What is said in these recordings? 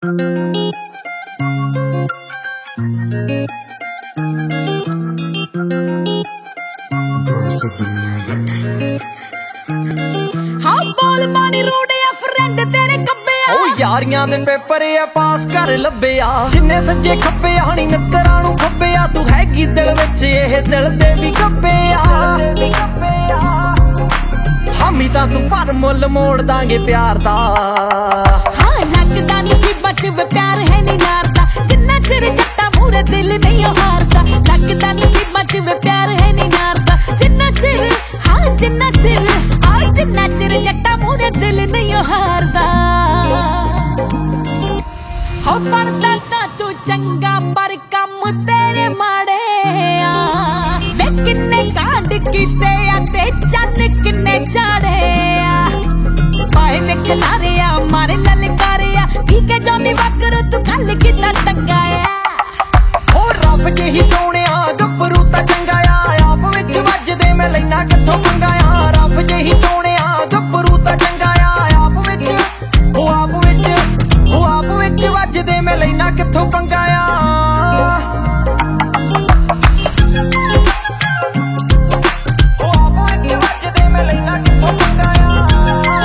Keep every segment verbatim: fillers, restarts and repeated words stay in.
यारियां दे paper आ पास कर लब्बेया जिन्ने सज्जे खब्बे हनी मित्तरां नूं खब्बेया तू हैगी दिल विच एह दिल दे भी गब्बेया हामी तां तू पर मुल मोड़ दांगे प्यार दा हां लगदा नसीबां च वे प्यार है नी नारदा जिन्ना चिर जट्टा मूरे दिल नहीं हारदा लगदा नसीबां च वे प्यार है नी नारदा जिन्ना चिर हां जिन्ना चिर आ जिन्ना चिर जट्टा मूरे दिल नहीं हारदा हो पढ़दा तां तू चंगा पर कम तेरे माड़े आ वे किन्ने कांड कीते आ ते चन्न किन्ने चाड़े आ पाए वे खिलारे आ मारे ललकारे आ की के जांदी वकर तू गल कीता टंगा आ हो रब जेही टोणिया गब्बरू तां चंगा आ आप विच वजदे मैं लैना कित्थों पंगा आ रब जेही टोणिया गब्बरू तां चंगा आ आप विच हो आप विच हो आप विच वजदे मैं लैना कित्थों पंगा आ हो आप विच वजदे मैं लैना कित्थों पंगा आ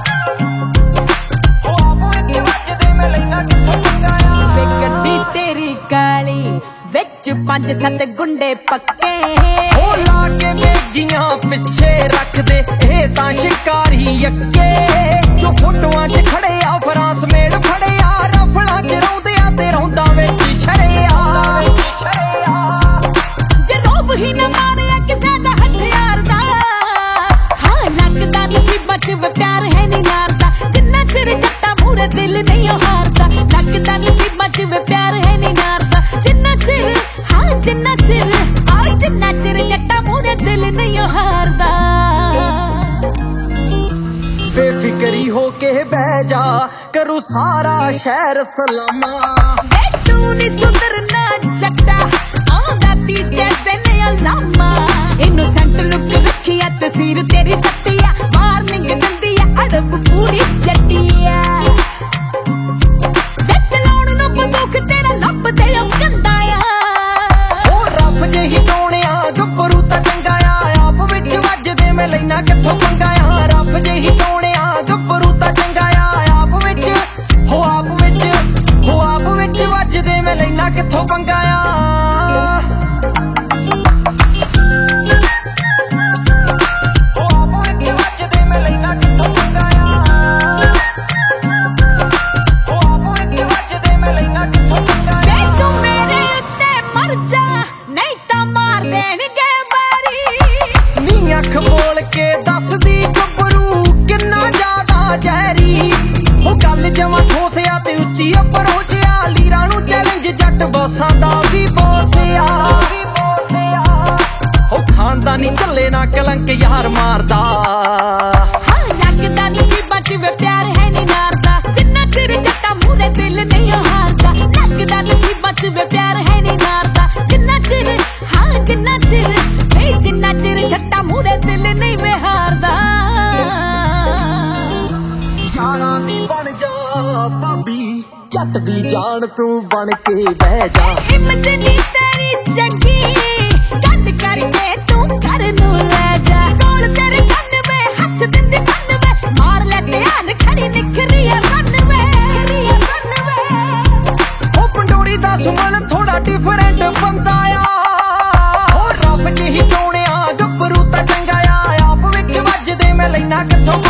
हो आप विच वजदे मैं लैना कित्थों पंगा आ वे गड्डी तेरी काली विच पंज सत गुंडे पक्के हो ला के बेगियां पिछे रख दे ए तां शिकारी अक्के जो फोटोआं च खड़े आ फरांस मेड़ फड़े आ रफड़ा च रौंदे आ ते रौंदा विच शरिया जे रोब ही न मारे कि फायदा हथियार दा हां लगदा नसीबां च वे प्यार है नी नारदा जिन्ना चिर जट्टा मूरे दिल नहीं हारदा लगदा नसीबां च वे प्यार है नी नारदा जिन्ना चिर हां जिन्ना चिर आ जिन्ना चिर जट्टा मूरे दिल नहीं हारदा बेफिक्री होके बह जा करू सारा शहर सलामा वे तू नी सुधरना जट्टा आंदा तीजे दिन अलामा इनोसेंट लुक रखिया तस्वीर तेरी तत्तिया वार्निंग दिंदी आ अड़ब पूरी जट्टिया वे चलाउण नूं बंदूक तेरा लब दे कंदा आ हो रब जेही टोणिया गब्बरू तां चंगा आ आप विच वजदे मैं लैना कित्थों पंगा आ रब जेही टोणिया गब्बरू तां चंगा आ आप विच हो आप विच हो आप विच वजदे मैं लैना कित्थों पंगा आ हो आप विच वजदे मैं लैना कित्थों पंगा आ हो आप विच वजदे मैं लैना कित्थों पंगा वे आ तू मेरे उत्ते मर जा नहीं तां मार देणगे बारी नी अख बोल के दस दी गब्बरू किन्ना ज्यादा जहरी हो गल जमा ठोसिया ते उच्ची अप्रोच आ लीरा नूं चैलेंज जट बॉसां दा भी बोसिया हो खानदानी झल्ले ना कलंक यार मारदा हां लगदा नसीबां च वे प्यार है नी नारदा जिन्ना चिर जट्टा मूरे दिल नहीं हारदा लगदा नसीबां च वे प्यार है नी नारदा जिन्ना चिर हां जिन्ना चिर वे जिन्ना चिर जट्टा मूरे दिल नहीं वे हारदा यारां दी बन जा भाभी जट दी जान तू बन के बह जा हिम्मत नी तेरी चंगी गल करके तू घर नूं ले जा कोल तेरे कन्न वे हथ दिंदी कन्न वे मार ले ध्यान खड़ी निखरी है मन वे निखरी है मन वे हो पंडोरी दा सुमन थोड़ा डिफरेंट बंदा आ हो रब जेही टोणिया गब्बरू तां चंगा आ आप विच वजदे मैं लैना कित्थों